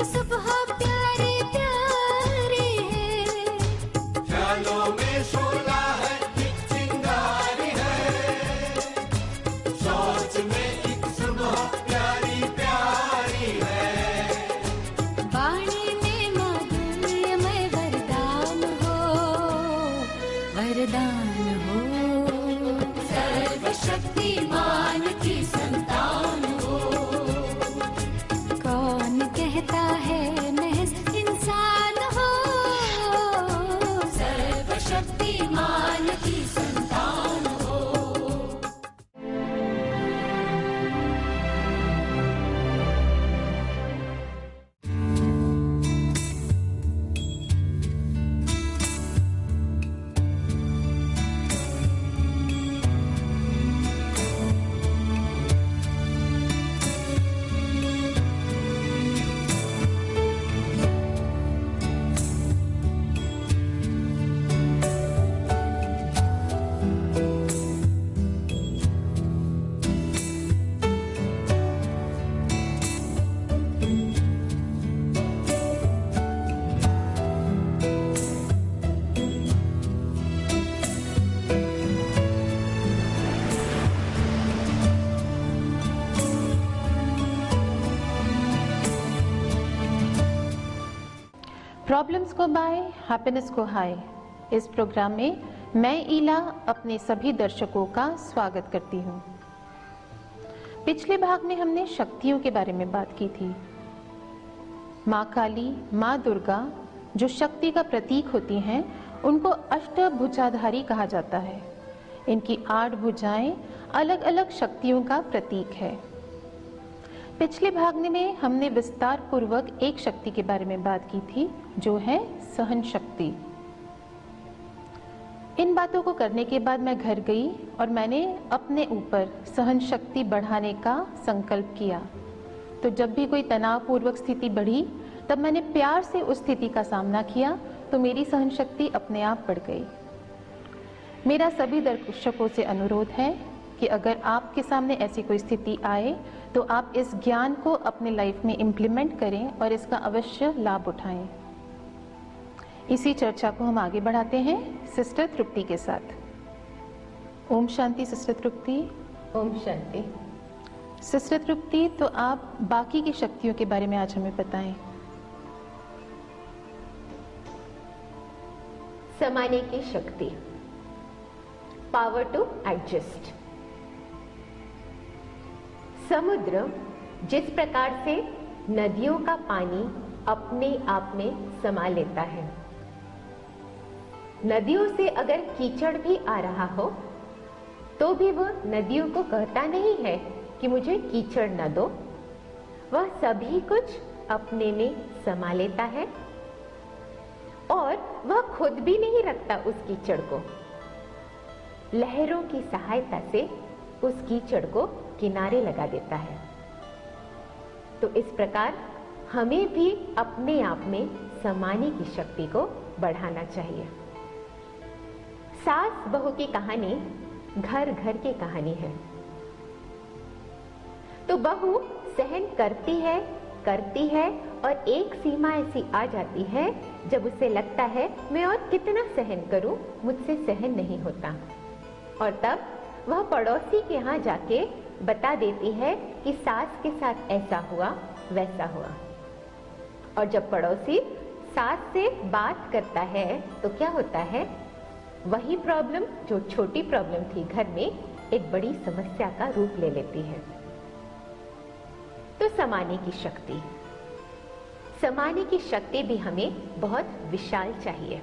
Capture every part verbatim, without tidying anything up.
सुबह प्यारी प्यारी है, ख्यालों में शोला है, एक चिंगारी है, सोच में एक सुबह प्यारी प्यारी है। वाणी में माधुर्यमय वरदान हो, वरदान हो, सर्वशक्तिमान की संतान हो। कौन कहता है महज इंसान हो, सर्वशक्तिमान की संतान हो। प्रॉब्लम्स को बाय, हैप्पीनेस को हाय। इस प्रोग्राम में मैं ईला अपने सभी दर्शकों का स्वागत करती हूँ। पिछले भाग में हमने शक्तियों के बारे में बात की थी। माँ काली, माँ दुर्गा जो शक्ति का प्रतीक होती हैं, उनको अष्टभुजाधारी कहा जाता है। इनकी आठ भुजाएं अलग अलग शक्तियों का प्रतीक है। पिछले भाग में हमने विस्तार पूर्वक एक शक्ति के बारे में बात की थी, जो है सहन शक्ति। इन बातों को करने के बाद मैं घर गई और मैंने अपने ऊपर सहन शक्ति बढ़ाने का संकल्प किया। तो जब भी कोई तनावपूर्वक स्थिति बढ़ी, तब मैंने प्यार से उस स्थिति का सामना किया, तो मेरी सहन शक्ति अपने आप बढ़ गई। मेरा सभी दर्शकों से अनुरोध है कि अगर आपके सामने ऐसी कोई स्थिति आए, तो आप इस ज्ञान को अपने लाइफ में इम्प्लीमेंट करें और इसका अवश्य लाभ उठाएं। इसी चर्चा को हम आगे बढ़ाते हैं सिस्टर तृप्ति के साथ। ओम शांति सिस्टर तृप्ति। ओम शांति। सिस्टर तृप्ति, तो आप बाकी की शक्तियों के बारे में आज हमें बताएं। समाने की शक्ति, पावर टू एडजस्ट। समुद्र जिस प्रकार से नदियों का पानी अपने आप में समा लेता है, नदियों से अगर कीचड़ भी आ रहा हो तो भी वह नदियों को कहता नहीं है कि मुझे कीचड़ न दो। वह सभी कुछ अपने में समा लेता है और वह खुद भी नहीं रखता उस कीचड़ को। लहरों की सहायता से उस कीचड़ को किनारे लगा देता है। तो इस प्रकार हमें भी अपने आप में समाने की शक्ति को बढ़ाना चाहिए। सास बहू की कहानी घर घर की कहानी है। तो बहू सहन करती है करती है और एक सीमा ऐसी आ जाती है जब उसे लगता है मैं और कितना सहन करूं, मुझसे सहन नहीं होता। और तब वह पड़ोसी के यहाँ जाके बता देती है कि सास के साथ ऐसा हुआ वैसा हुआ। और जब पड़ोसी सास से बात करता है तो क्या होता है, वही प्रॉब्लम जो छोटी प्रॉब्लम थी घर में, एक बड़ी समस्या का रूप ले लेती है। तो समाने की शक्ति, समाने की शक्ति भी हमें बहुत विशाल चाहिए।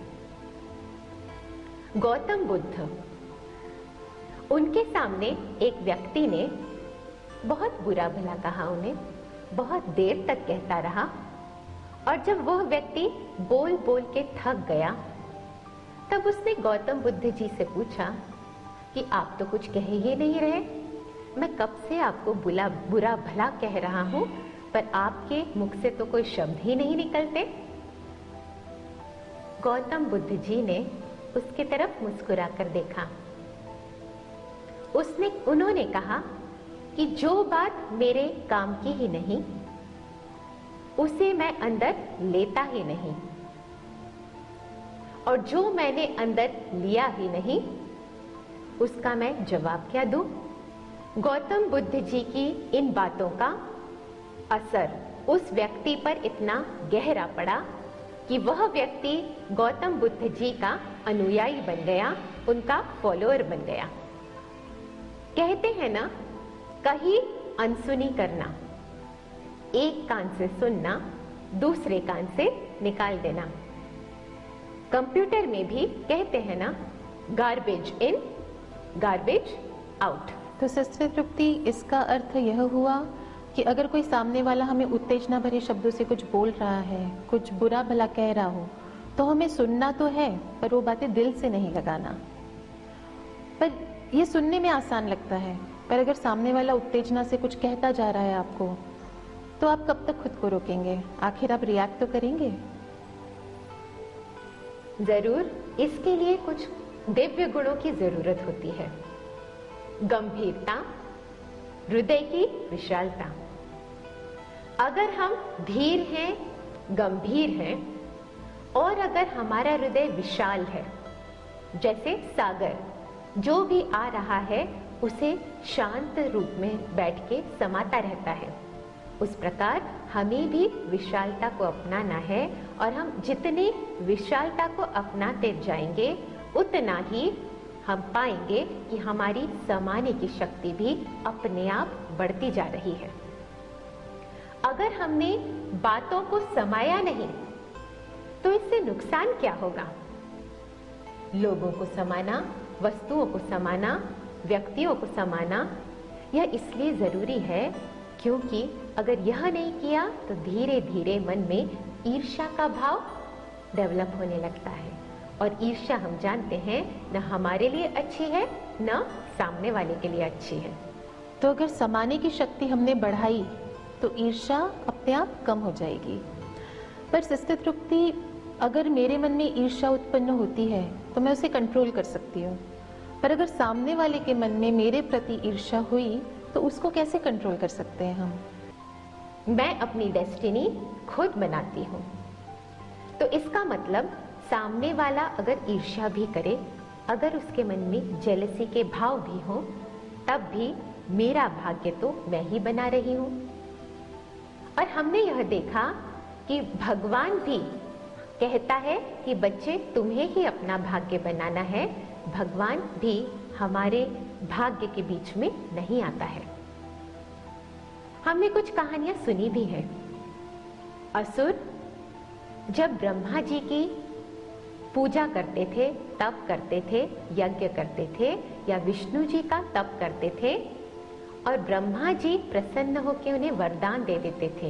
गौतम बुद्ध, उनके सामने एक व्यक्ति ने बहुत बुरा भला कहा, उन्हें बहुत देर तक कहता रहा। और जब वह व्यक्ति बोल बोल के थक गया, तब उसने गौतम बुद्ध जी से पूछा कि आप तो कुछ कह ही नहीं रहे, मैं कब से आपको बुला बुरा भला कह रहा हूं, पर आपके मुख से तो कोई शब्द ही नहीं निकलते। गौतम बुद्ध जी ने उसके तरफ मुस्कुरा कर देखा। उसने उन्होंने कहा कि जो बात मेरे काम की ही नहीं, उसे मैं अंदर लेता ही नहीं, और जो मैंने अंदर लिया ही नहीं उसका मैं जवाब क्या दूं? गौतम बुद्ध जी की इन बातों का असर उस व्यक्ति पर इतना गहरा पड़ा कि वह व्यक्ति गौतम बुद्ध जी का अनुयायी बन गया, उनका फॉलोअर बन गया। कहते हैं ना, कहीं अनसुनी करना, एक कान से सुनना, दूसरे कान से निकाल देना। कंप्यूटर में भी कहते हैं ना, गार्बेज इन गार्बेज आउट। तो सिस्टर तृप्ति, इसका अर्थ यह हुआ कि अगर कोई सामने वाला हमें उत्तेजना भरे शब्दों से कुछ बोल रहा है, कुछ बुरा भला कह रहा हो, तो हमें सुनना तो है पर वो बातें दिल से नहीं लगाना। पर ये सुनने में आसान लगता है, पर अगर सामने वाला उत्तेजना से कुछ कहता जा रहा है आपको, तो आप कब तक खुद को रोकेंगे? आखिर आप रिएक्ट तो करेंगे। जरूर इसके लिए कुछ दिव्य गुणों की जरूरत होती है। गंभीरता, हृदय की विशालता। अगर हम धीर हैं, गंभीर हैं, और अगर हमारा हृदय विशाल है, जैसे सागर, जो भी आ रहा है उसे शांत रूप में बैठ के समाता रहता है, उस प्रकार हमें भी विशालता को अपनाना है। और हम जितने विशालता को अपनाते जाएंगे उतना ही हम पाएंगे कि हमारी समाने की शक्ति भी अपने आप बढ़ती जा रही है। अगर हमने बातों को समाया नहीं तो इससे नुकसान क्या होगा? लोगों को समाना, वस्तुओं को समाना, व्यक्तियों को समाना, यह इसलिए जरूरी है क्योंकि अगर यह नहीं किया तो धीरे धीरे मन में ईर्ष्या का भाव डेवलप होने लगता है, और ईर्ष्या हम जानते हैं न हमारे लिए अच्छी है न सामने वाले के लिए अच्छी है। तो अगर समाने की शक्ति हमने बढ़ाई तो ईर्ष्या अपने आप कम हो जाएगी। पर सिस्टर तृप्ति, अगर मेरे मन में ईर्ष्या उत्पन्न होती है तो मैं उसे कंट्रोल कर सकती हूँ, पर अगर सामने वाले के मन में मेरे प्रति ईर्ष्या हुई तो उसको कैसे कंट्रोल कर सकते हैं हम? मैं अपनी डेस्टिनी खुद बनाती हूँ। तो इसका मतलब सामने वाला अगर ईर्ष्या भी करे, अगर उसके मन में जेलसी के भाव भी हो, तब भी मेरा भाग्य तो मैं ही बना रही हूँ। और हमने यह देखा कि भगवान भी कहता है कि बच्चे तुम्हें ही अपना भाग्य बनाना है। भगवान भी हमारे भाग्य के बीच में नहीं आता है। हमने कुछ कहानियां सुनी भी है। असुर जब ब्रह्मा जी की पूजा करते थे, तप करते थे, यज्ञ करते थे, या विष्णु जी का तप करते थे, और ब्रह्मा जी प्रसन्न होकर उन्हें वरदान दे देते थे।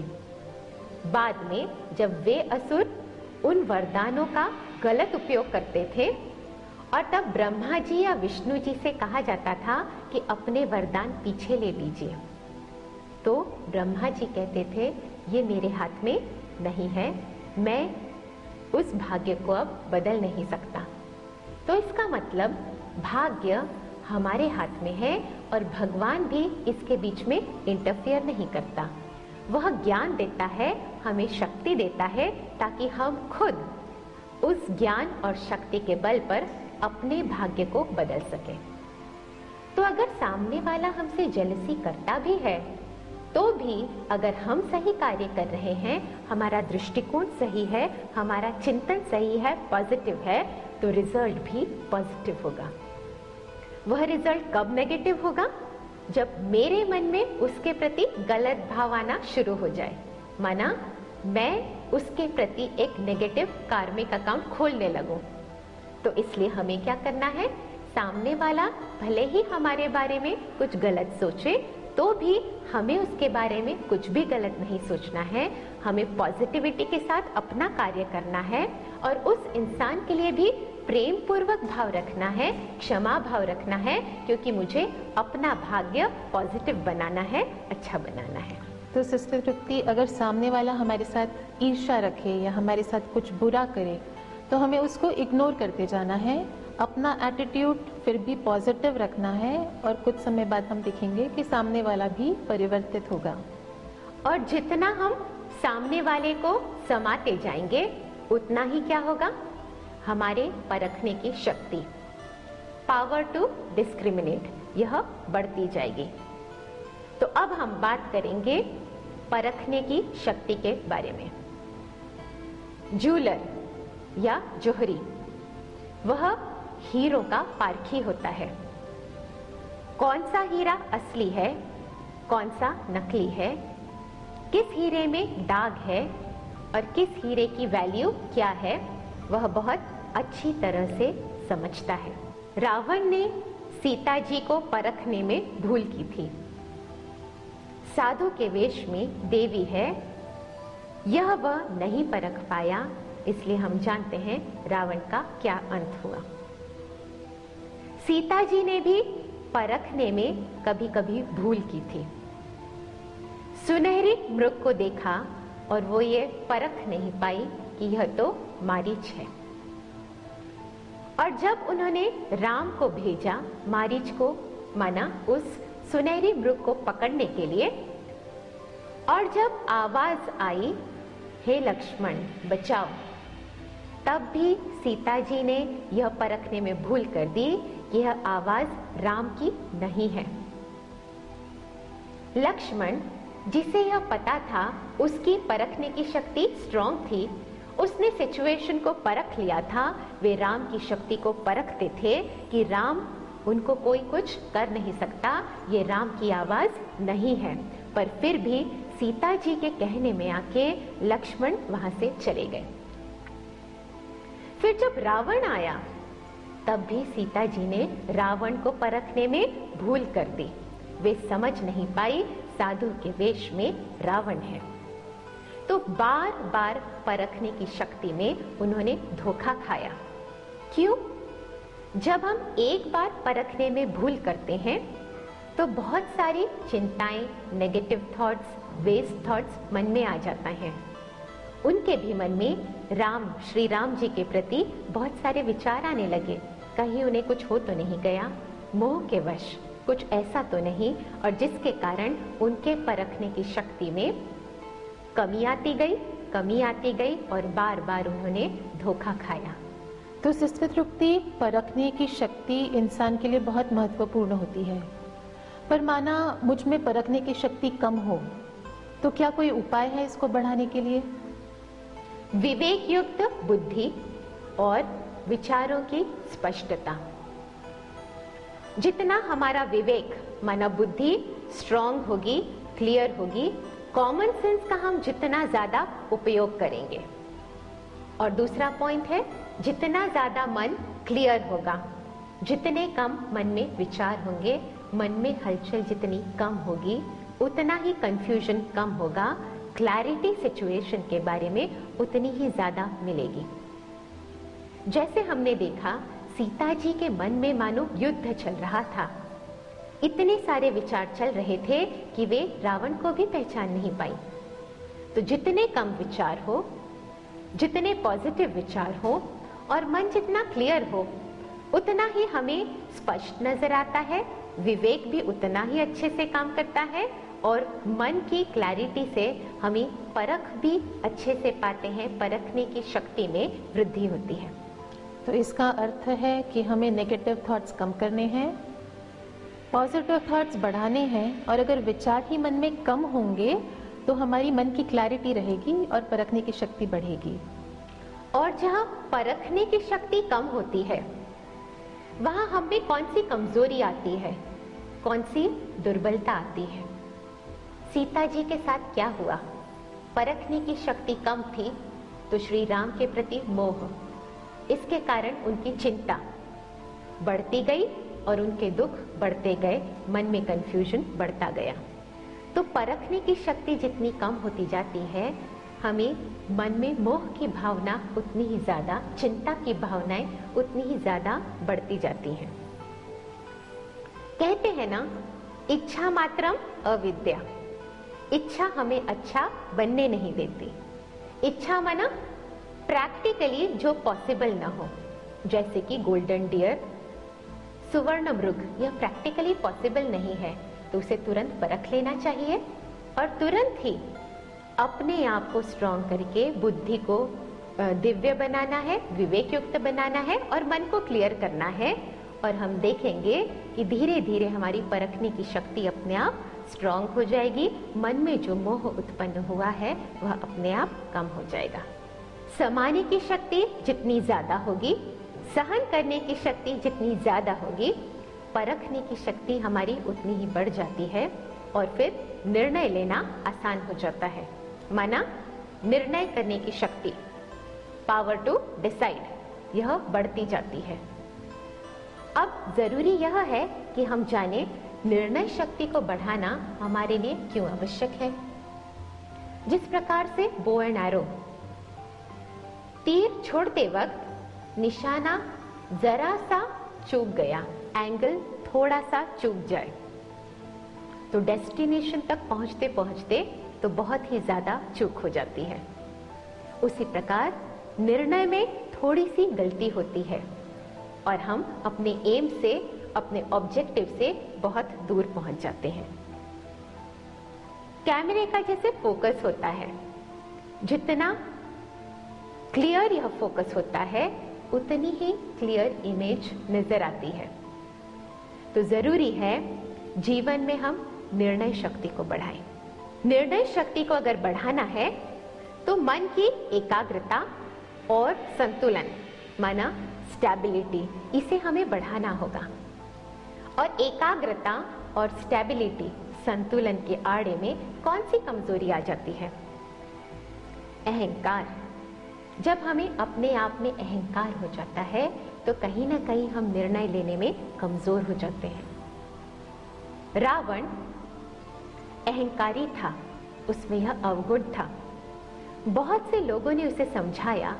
बाद में जब वे असुर उन वरदानों का गलत उपयोग करते थे, और तब ब्रह्मा जी या विष्णु जी से कहा जाता था कि अपने वरदान पीछे ले लीजिए, तो ब्रह्मा जी कहते थे ये मेरे हाथ में नहीं है, मैं उस भाग्य को अब बदल नहीं सकता। तो इसका मतलब भाग्य हमारे हाथ में है और भगवान भी इसके बीच में इंटरफेयर नहीं करता। वह ज्ञान देता है, हमें शक्ति देता है, ताकि हम खुद उस ज्ञान और शक्ति के बल पर अपने भाग्य को बदल सके। तो अगर सामने वाला हमसे जेलसी करता भी है, तो भी अगर हम सही कार्य कर रहे हैं, हमारा दृष्टिकोण सही है, हमारा चिंतन सही है, पॉजिटिव है, तो रिजल्ट भी पॉजिटिव होगा। वह रिजल्ट कब नेगेटिव होगा? जब मेरे मन में उसके प्रति गलत भाव आना शुरू हो जाए। माना मैं उसके प्रति एक नेगेटिव कार्मिक अकाउंट खोलने लगूं। तो इसलिए हमें क्या करना है? सामने वाला भले ही हमारे बारे में कुछ गलत सोचे, तो भी हमें उसके बारे में कुछ भी गलत नहीं सोचना है। हमें पॉजिटिविटी के साथ अपना कार्य करना है और उस इंसान के लिए भी प्रेम पूर्वक भाव रखना है, क्षमा भाव रखना है, क्योंकि मुझे अपना भाग्य पॉजिटिव बनाना है, अच्छा बनाना है। तो सिस्टर तृप्ति, अगर सामने वाला हमारे साथ ईर्ष्या रखे या हमारे साथ कुछ बुरा करे, तो हमें उसको इग्नोर करते जाना है, अपना एटीट्यूड फिर भी पॉजिटिव रखना है, और कुछ समय बाद हम देखेंगे कि सामने वाला भी परिवर्तित होगा। और जितना हम सामने वाले को समाते जाएंगे उतना ही क्या होगा, हमारे परखने की शक्ति, पावर टू डिस्क्रिमिनेट, यह बढ़ती जाएगी। तो अब हम बात करेंगे परखने की शक्ति के बारे में। जूलर या जोहरी वह हीरों का पारखी होता है। कौन सा हीरा असली है, कौन सा नकली है, किस हीरे में दाग है और किस हीरे की वैल्यू क्या है, वह बहुत अच्छी तरह से समझता है। रावण ने सीता जी को परखने में भूल की थी। साधु के वेश में देवी है, यह वह नहीं परख पाया, इसलिए हम जानते हैं रावण का क्या अंत हुआ। सीता जी ने भी परखने में कभी कभी भूल की थी। सुनहरी मृग को देखा और वो ये परख नहीं पाई कि यह तो मारीच है। और जब उन्होंने राम को भेजा मारीच को, माना उस सुनहरी मृग को पकड़ने के लिए, और जब आवाज आई हे लक्ष्मण बचाओ, तब भी सीता जी ने यह परखने में भूल कर दी कि यह आवाज राम की नहीं है। लक्ष्मण, जिसे यह पता था उसकी परखने की शक्ति स्ट्रांग थी, उसने सिचुएशन को परख लिया था। वे राम की शक्ति को परखते थे कि राम, उनको कोई कुछ कर नहीं सकता, ये राम की आवाज नहीं है। पर फिर भी सीता जी के कहने में आके लक्ष्मण वहां से चले गए। फिर जब रावण आया तब भी सीता जी ने रावण को परखने में भूल कर दी। वे समझ नहीं पाई साधु के वेश में रावण है। तो बार बार परखने की शक्ति में उन्होंने धोखा खाया। क्यों? जब हम एक बार परखने में भूल करते हैं तो बहुत सारी चिंताएं, नेगेटिव थॉट्स, वेस्ट थॉट्स मन में आ जाता है। उनके भी मन में राम, श्री राम जी के प्रति बहुत सारे विचार आने लगे। कहीं उन्हें कुछ हो तो नहीं गया, मोह के वश कुछ ऐसा तो नहीं, और जिसके कारण उनके परखने की शक्ति में कमी आती गई, कमी आती गई और बार बार उन्होंने धोखा खाया। तो सिस्टर तृप्ति, परखने की शक्ति इंसान के लिए बहुत महत्वपूर्ण होती है। पर माना मुझ में परखने की शक्ति कम हो, तो क्या कोई उपाय है इसको बढ़ाने के लिए? विवेक युक्त बुद्धि और विचारों की स्पष्टता। जितना हमारा विवेक, माना बुद्धि स्ट्रांग होगी, क्लियर होगी, कॉमन सेंस का हम जितना ज्यादा उपयोग करेंगे। और दूसरा पॉइंट है, जितना ज्यादा मन क्लियर होगा, जितने कम मन में विचार होंगे, मन में हलचल जितनी कम होगी, उतना ही कंफ्यूजन कम होगा, क्लैरिटी सिचुएशन के बारे में उतनी ही ज्यादा मिलेगी। जैसे हमने देखा सीता जी के मन में मानो युद्ध चल रहा था। इतने सारे विचार चल रहे थे कि वे रावण को भी पहचान नहीं पाई। तो जितने कम विचार हो, जितने पॉजिटिव विचार हो और मन जितना क्लियर हो, उतना ही हमें स्पष्ट नजर आता है, विवेक भी उतना ही अच्छे से काम करता है और मन की क्लैरिटी से हमें परख भी अच्छे से पाते हैं, परखने की शक्ति में वृद्धि होती है। तो इसका अर्थ है कि हमें नेगेटिव थॉट्स कम करने हैं, पॉजिटिव थॉट्स बढ़ाने हैं, और अगर विचार ही मन में कम होंगे तो हमारी मन की क्लैरिटी रहेगी और परखने की शक्ति बढ़ेगी। और जहाँ परखने की शक्ति कम होती है, वहाँ हम में कौन सी कमजोरी आती है, कौन सी दुर्बलता आती है? सीता जी के साथ क्या हुआ? परखने की शक्ति कम थी तो श्री राम के प्रति मोह, इसके कारण उनकी चिंता बढ़ती गई और उनके दुख बढ़ते गए, मन में कंफ्यूजन बढ़ता गया। तो परखने की शक्ति जितनी कम होती जाती है, हमें मन में मोह की भावना उतनी ही ज्यादा, चिंता की भावनाएं उतनी ही ज्यादा बढ़ती जाती हैं। कहते हैं ना, इच्छा मात्रम अविद्या। इच्छा हमें अच्छा बनने नहीं देती। इच्छा माना प्रैक्टिकली जो पॉसिबल ना हो, जैसे कि गोल्डन डियर, सुवर्ण मृग, यह प्रैक्टिकली पॉसिबल नहीं है तो उसे तुरंत परख लेना चाहिए और तुरंत ही अपने आप को स्ट्रॉन्ग करके बुद्धि को दिव्य बनाना है, विवेक युक्त बनाना है और मन को क्लियर करना है। और हम देखेंगे कि धीरे धीरे हमारी परखने की शक्ति अपने आप स्ट्रॉन्ग हो जाएगी। मन में जो मोह उत्पन्न हुआ है वह अपने आप कम हो जाएगा। समाने की शक्ति जितनी ज्यादा होगी, सहन करने की शक्ति जितनी ज्यादा होगी, परखने की शक्ति हमारी उतनी ही बढ़ जाती है और फिर निर्णय लेना आसान हो जाता है। माना निर्णय करने की शक्ति, पावर टू डिसाइड, यह बढ़ती जाती है। अब जरूरी यह है कि हम जाने निर्णय शक्ति को बढ़ाना हमारे लिए क्यों आवश्यक है। जिस प्रकार से बो एंड एरो, तीर छोड़ते वक्त निशाना जरा सा चूक गया, एंगल थोड़ा सा चूक जाए तो डेस्टिनेशन तक पहुंचते पहुंचते तो बहुत ही ज्यादा चूक हो जाती है। उसी प्रकार निर्णय में थोड़ी सी गलती होती है और हम अपने एम से, अपने ऑब्जेक्टिव से बहुत दूर पहुंच जाते हैं। कैमरे का जैसे फोकस होता है, जितना क्लियर यह फोकस होता है उतनी ही क्लियर इमेज नजर आती है। तो जरूरी है जीवन में हम निर्णय शक्ति को बढ़ाएं। निर्णय शक्ति को अगर बढ़ाना है तो मन की एकाग्रता और संतुलन, माना स्टेबिलिटी, इसे हमें बढ़ाना होगा। और एकाग्रता और स्टेबिलिटी, संतुलन के आड़े में कौन सी कमजोरी आ जाती है? अहंकार। जब हमें अपने आप में अहंकार हो जाता है तो कहीं ना कहीं हम निर्णय लेने में कमजोर हो जाते हैं। रावण अहंकारी था, उसमें यह अवगुण था। बहुत से लोगों ने उसे समझाया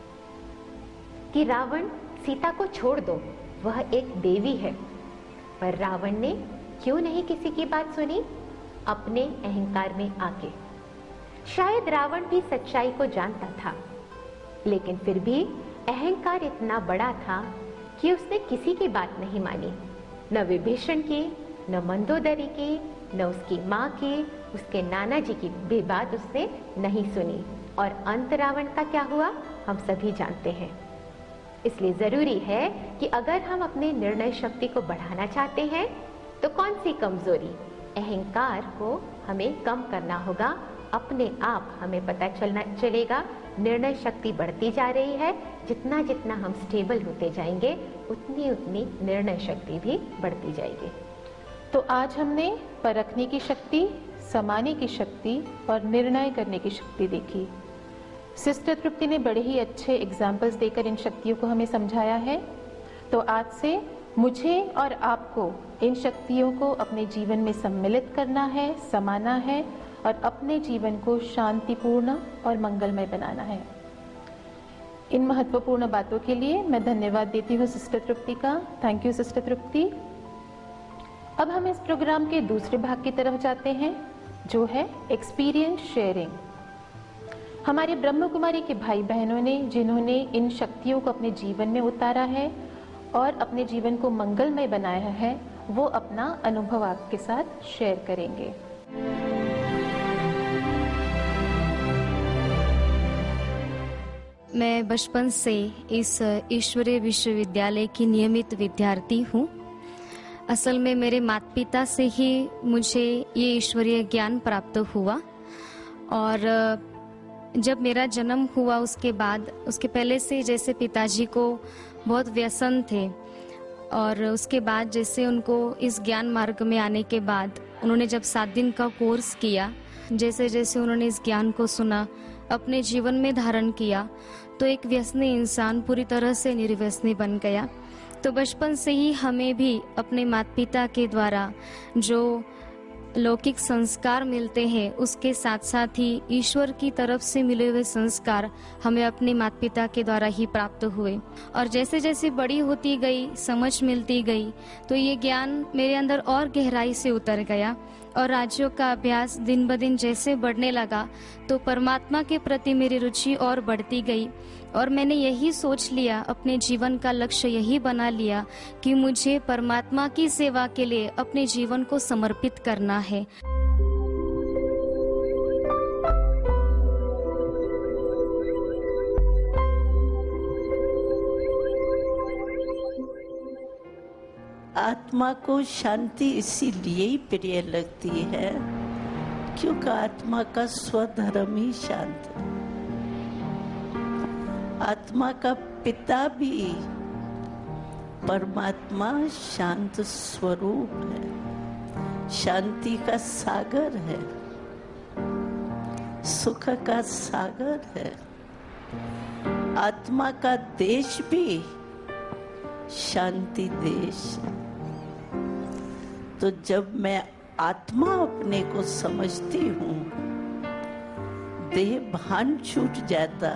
कि रावण सीता को छोड़ दो, वह एक देवी है, पर रावण ने क्यों नहीं किसी की बात सुनी? अपने अहंकार में आके। शायद रावण भी सच्चाई को जानता था, लेकिन फिर भी अहंकार इतना बड़ा था कि उसने किसी की बात नहीं मानी, न विभीषण की, न मंदोदरी की, न उसकी माँ की, उसके नाना जी की भी बात उसने नहीं सुनी। और अंत रावण का क्या हुआ हम सभी जानते हैं। इसलिए जरूरी है कि अगर हम अपने निर्णय शक्ति को बढ़ाना चाहते हैं तो कौन सी कमजोरी, अहंकार को हमें कम करना होगा। अपने आप हमें पता चलना चलेगा निर्णय शक्ति बढ़ती जा रही है। जितना जितना हम स्टेबल होते जाएंगे उतनी उतनी निर्णय शक्ति भी बढ़ती जाएगी। तो आज हमने परखने की शक्ति, समाने की शक्ति और निर्णय करने की शक्ति देखी। सिस्टर तृप्ति ने बड़े ही अच्छे एग्जाम्पल्स देकर इन शक्तियों को हमें समझाया है। तो आज से मुझे और आपको इन शक्तियों को अपने जीवन में सम्मिलित करना है, समाना है और अपने जीवन को शांतिपूर्ण और मंगलमय बनाना है। इन महत्वपूर्ण बातों के लिए मैं धन्यवाद देती हूँ सिस्टर तृप्ति का। Thank you sister Tripti. अब हम इस प्रोग्राम के दूसरे भाग की तरफ जाते हैं, जो है एक्सपीरियंस शेयरिंग। हमारे ब्रह्म कुमारी के भाई बहनों ने जिन्होंने इन शक्तियों को अपने जीवन में उतारा है और अपने जीवन को मंगलमय बनाया है, वो अपना अनुभव आपके साथ शेयर करेंगे। मैं बचपन से इस ईश्वरीय विश्वविद्यालय की नियमित विद्यार्थी हूँ। असल में मेरे माता पिता से ही मुझे ये ईश्वरीय ज्ञान प्राप्त हुआ और जब मेरा जन्म हुआ उसके बाद, उसके पहले से जैसे पिताजी को बहुत व्यसन थे और उसके बाद जैसे उनको इस ज्ञान मार्ग में आने के बाद उन्होंने जब सात दिन का कोर्स किया, जैसे जैसे उन्होंने इस ज्ञान को सुना, अपने जीवन में धारण किया, तो एक व्यसनी इंसान पूरी तरह से निर्व्यसनी बन गया। तो बचपन से ही हमें भी अपने माता पिता के द्वारा जो लौकिक संस्कार मिलते हैं उसके साथ साथ ही ईश्वर की तरफ से मिले हुए संस्कार हमें अपने माता पिता के द्वारा ही प्राप्त हुए। और जैसे जैसे बड़ी होती गई, समझ मिलती गई, तो ये ज्ञान मेरे अंदर और गहराई से उतर गया और राज्यों का अभ्यास दिन ब दिन जैसे बढ़ने लगा तो परमात्मा के प्रति मेरी रुचि और बढ़ती गई और मैंने यही सोच लिया, अपने जीवन का लक्ष्य यही बना लिया कि मुझे परमात्मा की सेवा के लिए अपने जीवन को समर्पित करना है। आत्मा को शांति इसीलिए ही प्रिय लगती है क्योंकि आत्मा का स्वधर्म ही शांत है। आत्मा का पिता भी परमात्मा शांत स्वरूप है, शांति का सागर है, सुख का सागर है। आत्मा का देश भी शांति देश है। तो जब मैं आत्मा अपने को समझती हूँ, देह भान छूट जाता,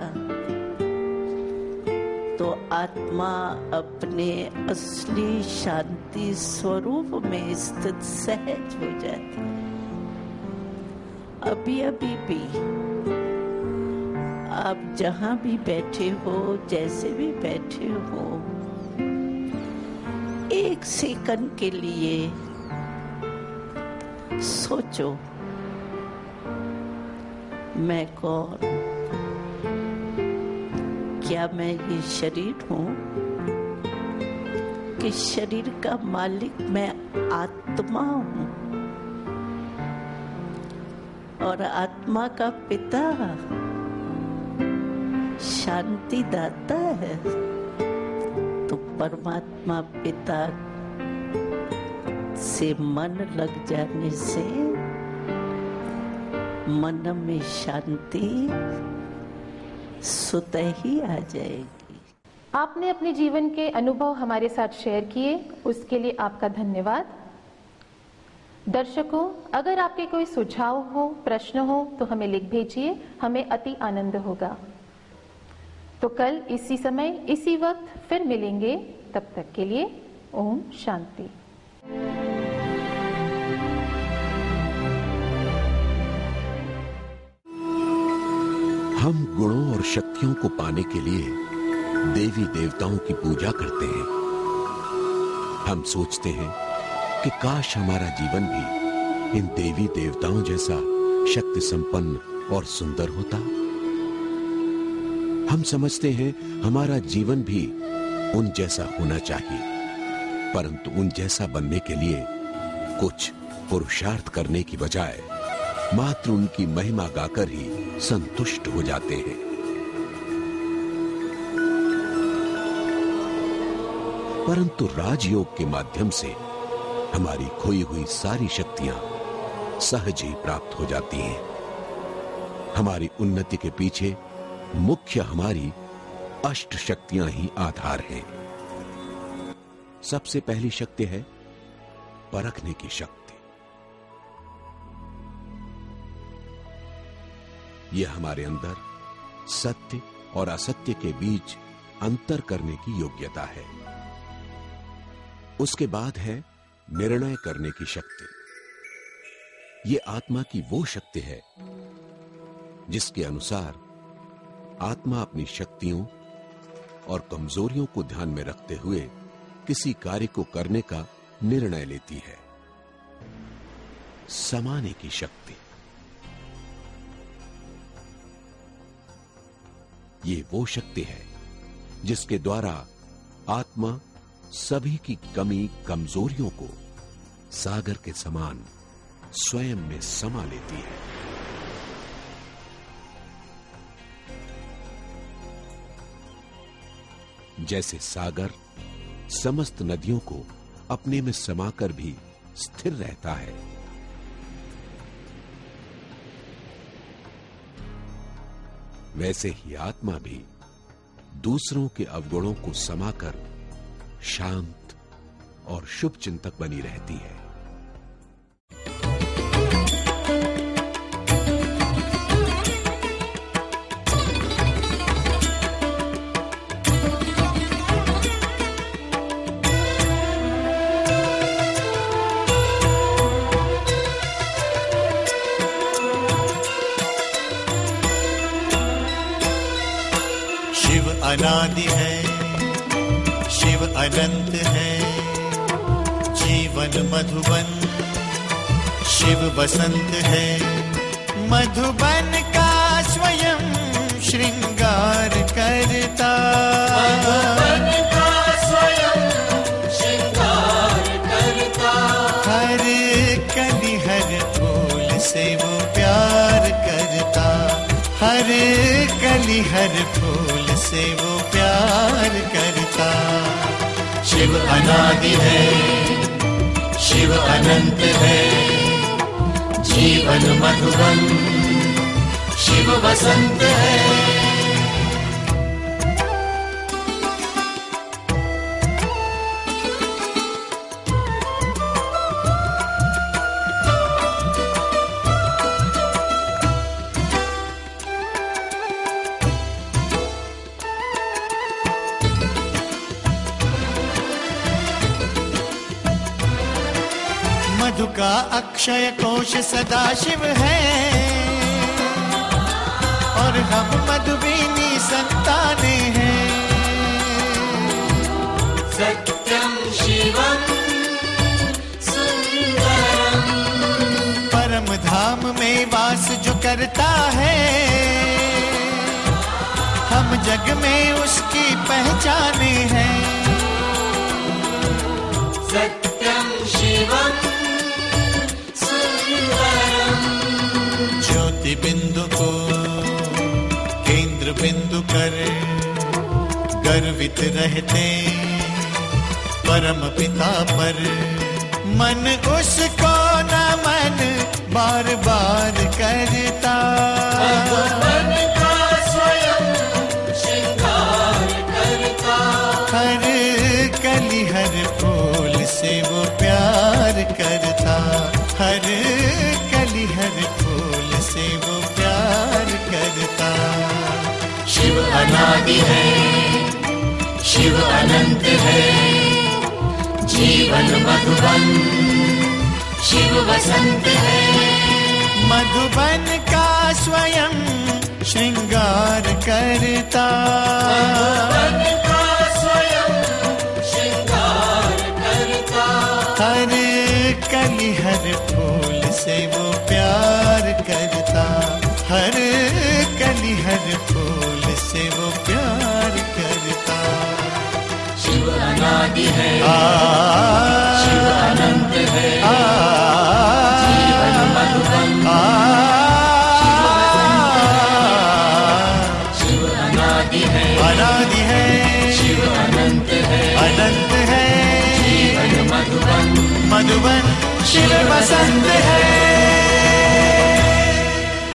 तो आत्मा अपने असली शांति स्वरूप में स्थित सहज हो जाती है। अभी अभी भी आप जहाँ भी बैठे हो, जैसे भी बैठे हो, एक सेकंड के लिए सोचो, मैं कौन? क्या मैं ये शरीर हूँ कि शरीर का मालिक मैं आत्मा हूँ? और आत्मा का पिता शांति दाता है। तो परमात्मा पिता से मन लग जाने से मन में शांति स्वतः ही आ जाएगी। आपने अपने जीवन के अनुभव हमारे साथ शेयर किए, उसके लिए आपका धन्यवाद। दर्शकों, अगर आपके कोई सुझाव हो, प्रश्न हो तो हमें लिख भेजिए, हमें अति आनंद होगा। तो कल इसी समय इसी वक्त फिर मिलेंगे, तब तक के लिए ओम शांति। हम गुणों और शक्तियों को पाने के लिए देवी देवताओं की पूजा करते हैं। हम सोचते हैं कि काश हमारा जीवन भी इन देवी देवताओं जैसा शक्ति संपन्न और सुंदर होता। हम समझते हैं हमारा जीवन भी उन जैसा होना चाहिए, परंतु उन जैसा बनने के लिए कुछ पुरुषार्थ करने की बजाय मात्र उनकी महिमा गाकर ही संतुष्ट हो जाते हैं। परंतु राजयोग के माध्यम से हमारी खोई हुई सारी शक्तियां सहज ही प्राप्त हो जाती हैं। हमारी उन्नति के पीछे मुख्य हमारी अष्ट शक्तियां ही आधार हैं। सबसे पहली शक्ति है परखने की शक्ति। यह हमारे अंदर सत्य और असत्य के बीच अंतर करने की योग्यता है। उसके बाद है निर्णय करने की शक्ति। यह आत्मा की वो शक्ति है जिसके अनुसार आत्मा अपनी शक्तियों और कमजोरियों को ध्यान में रखते हुए किसी कार्य को करने का निर्णय लेती है। समाने की शक्ति, ये वो शक्ति है जिसके द्वारा आत्मा सभी की कमी कमजोरियों को सागर के समान स्वयं में समा लेती है। जैसे सागर समस्त नदियों को अपने में समाकर भी स्थिर रहता है, वैसे ही आत्मा भी दूसरों के अवगुणों को समाकर शांत और शुभ चिंतक बनी रहती है। अनादि है, शिव अनंत है, जीवन मधुबन शिव बसंत है। मधुबन का स्वयं श्रृंगार करता, मधुबन का स्वयं श्रृंगार फूल से वो प्यार करता। शिव अनादि है, शिव अनंत है, जीवन मधुबन शिव बसंत है। मधु का अक्षय कोश सदा शिव है, और हम मधुबीनी संताने हैं। सत्यम शिवम सुंदरम, परम धाम में वास जो करता है, हम जग में उसकी पहचाने हैं। सत्यम शिवम ज्योति बिंदु को केंद्र बिंदु कर गर्वित रहते परम पिता पर। मन उसको नमन बार बार करता, मन का स्वयं श्रृंगार करता। हर कली हर फूल से वो प्यार करता, हर कली हर फूल से वो प्यार करता। शिव अनादि है, शिव अनंत है, जीवन मधुबन शिव बसंत है। मधुबन का स्वयं श्रृंगार करता, मधुबन का स्वयं श्रृंगार करता। हर कली हर फूल से वो प्यार करता, हर कली हर फूल से वो प्यार करता। शिव अनादि है, शिव अनंत है, जीवन मधुबन शिव अनादि है, अनादि है, शिव अनंत है, अनंत है, जीवन मधुबन मधुबन शिव बसंत है।